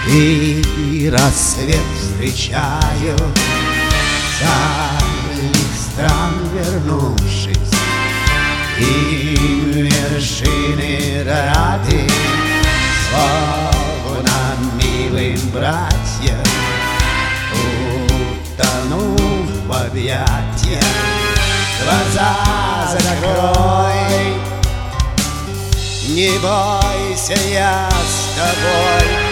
И рассвет встречаю, с дальних стран вернувшись, и вершины рады, словно милым братьям, утонув в объятиях. Глаза закрой, не бойся, я с тобой.